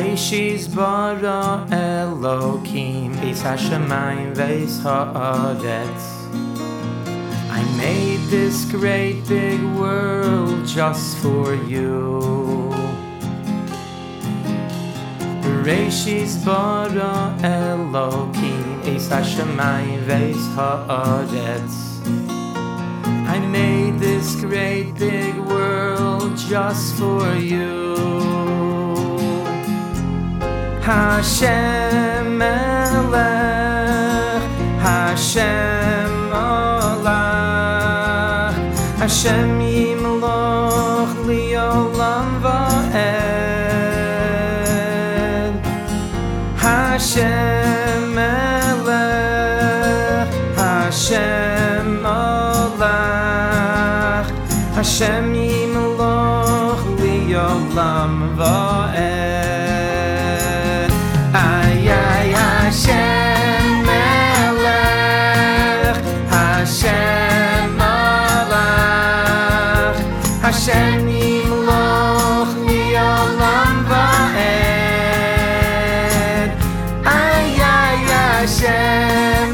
Bereshis bara Elokim es hashamayim ve'es haaretz. I made this great big world just for you. Bereshis bara Elokim es hashamayim ve'es haaretz. I made this great big world just for you. Hashem Melech, Hashem Olach, Hashem Yimloch Liolam Va'ed. Hashem Melech, Hashem Olach, Hashem Yimloch Liolam Va'ed. Hashem Melech, Hashem Malach, Hashem Yimloch Liolam Va'ed. Hashem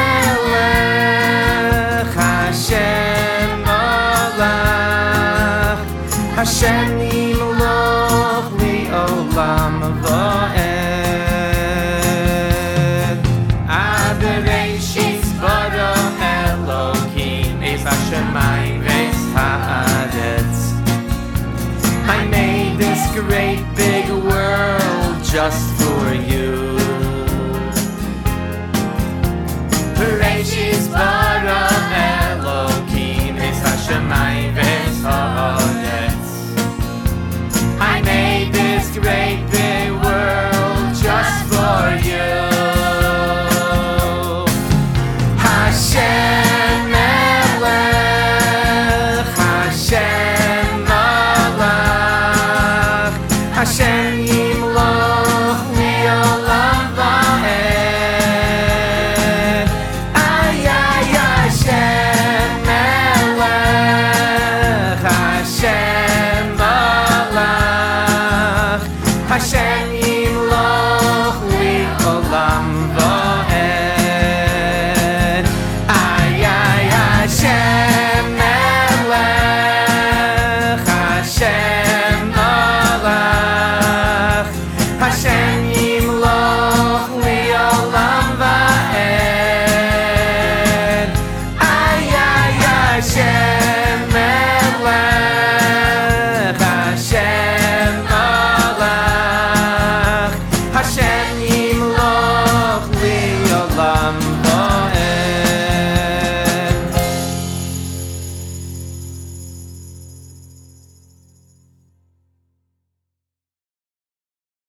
Melech, Hashem Malach, Hashem Yimloch Liolam Va'ed. I made this great big world just for you. Bereshis bara Elokim es hashamayim